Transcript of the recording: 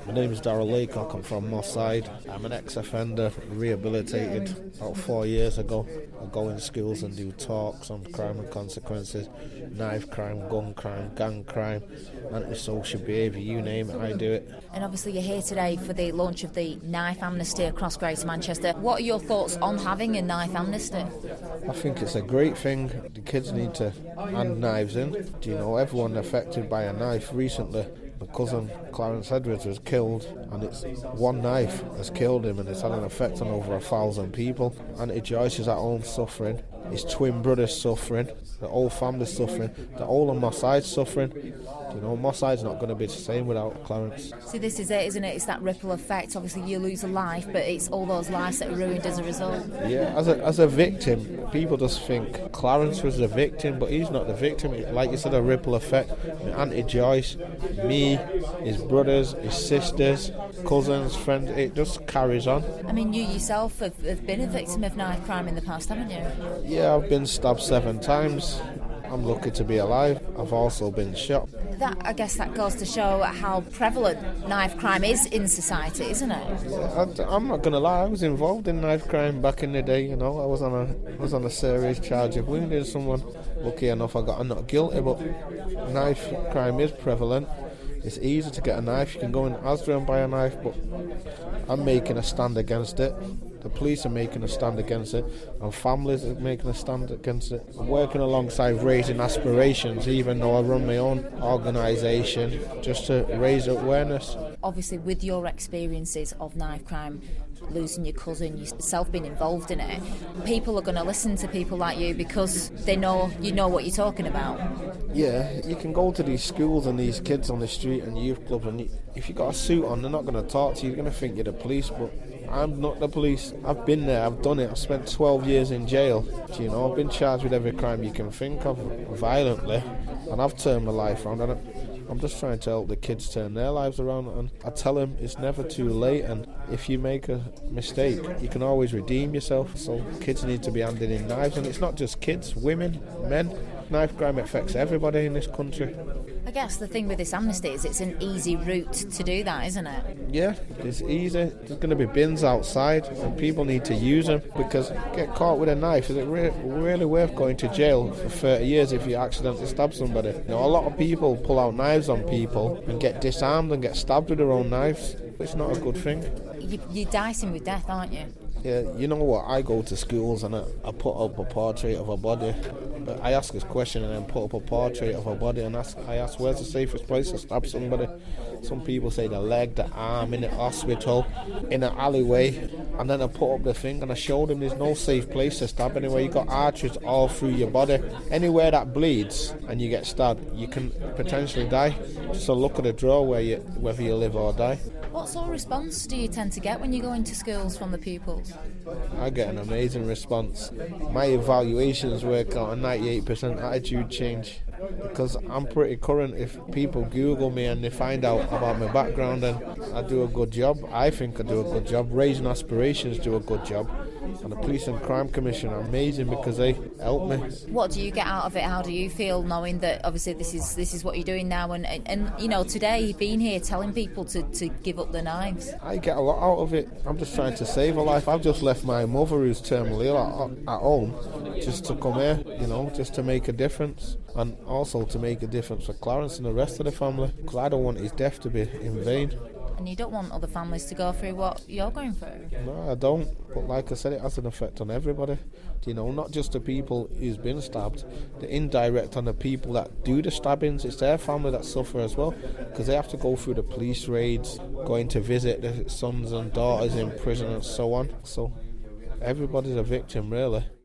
My name is Darryl Laycock. I'm from Moss Side. I'm an ex-offender, rehabilitated about 4 years ago. I go in schools and do talks on crime and consequences, knife crime, gun crime, gang crime, antisocial behaviour, you name it, I do it. And obviously you're here today for the launch of the knife amnesty across Greater Manchester. What are your thoughts on having a knife amnesty? I think it's a great thing. The kids need to hand knives in. Do you know, everyone affected by a knife recently, my cousin Clarence Edwards was killed, and it's one knife has killed him, and it's had an effect on over 1,000 people. Auntie Joyce is at home suffering, his twin brother's suffering, the whole family's suffering, the whole of Moss Side's suffering. You know, Moss Side's not going to be the same without Clarence. See, this is it, isn't it? It's that ripple effect. Obviously, you lose a life, but it's all those lives that are ruined as a result. Yeah, as a victim, people just think Clarence was the victim, but he's not the victim. Like you said, a ripple effect. Auntie Joyce, me, his brothers, his sisters, cousins, friends, it just carries on. I mean, you yourself have been a victim of knife crime in the past, haven't you? Yeah, I've been stabbed 7 times. I'm lucky to be alive. I've also been shot. I guess that goes to show how prevalent knife crime is in society, isn't it? I'm not going to lie, I was involved in knife crime back in the day, you know. I was on a serious charge of wounding someone. Lucky enough I'm not guilty, but knife crime is prevalent. It's easy to get a knife. You can go in Asda and buy a knife, but I'm making a stand against it. The police are making a stand against it, and families are making a stand against it. I'm working alongside Raising Aspirations, even though I run my own organisation, just to raise awareness. Obviously, with your experiences of knife crime, losing your cousin, yourself being involved in it, people are going to listen to people like you because they know you know what you're talking about. Yeah, you can go to these schools and these kids on the street and youth clubs, and if you've got a suit on, they're not going to talk to you. You're going to think you're the police, but I'm not the police. I've been there, I've done it. I've spent 12 years in jail. You know, I've been charged with every crime you can think of violently, and I've turned my life around. And I'm just trying to help the kids turn their lives around, and I tell them it's never too late, and if you make a mistake, you can always redeem yourself. So kids need to be handing in knives, and it's not just kids, women, men. Knife crime affects everybody in this country. I guess the thing with this amnesty is it's an easy route to do that, isn't it? Yeah, it's easy. There's going to be bins outside and people need to use them, because get caught with a knife, is it really worth going to jail for 30 years if you accidentally stab somebody? You know, a lot of people pull out knives on people and get disarmed and get stabbed with their own knives. It's not a good thing. You're dicing with death, aren't you? Yeah, you know what, I go to schools and I put up a portrait of a body. But I ask this question and then put up a portrait of a body, and I ask where's the safest place to stab somebody. Some people say the leg, the arm, in the hospital, in an alleyway. And then I put up the thing and I showed them there's no safe place to stab anyway. You got arteries all through your body. Anywhere that bleeds and you get stabbed, you can potentially die. So look at the draw whether you live or die. What sort of response do you tend to get when you go into schools from the pupils? I get an amazing response. My evaluations work out a 98% attitude change, because I'm pretty current. If people Google me and they find out about my background, and I do a good job, I think I do a good job. Raising Aspirations do a good job, and the Police and Crime Commission are amazing because they help me. What do you get out of it? How do you feel knowing that obviously this is what you're doing now, and you know, today you've been here telling people to give up their knives? I get a lot out of it. I'm just trying to save a life. I've just left my mother, who's terminally ill, at home, just to come here, you know, just to make a difference, and also to make a difference for Clarence and the rest of the family, because I don't want his death to be in vain. And you don't want other families to go through what you're going through? No, I don't. But like I said, it has an effect on everybody. You know, not just the people who's been stabbed, the indirect on the people that do the stabbings. It's their family that suffer as well, because they have to go through the police raids, going to visit their sons and daughters in prison and so on. So everybody's a victim, really.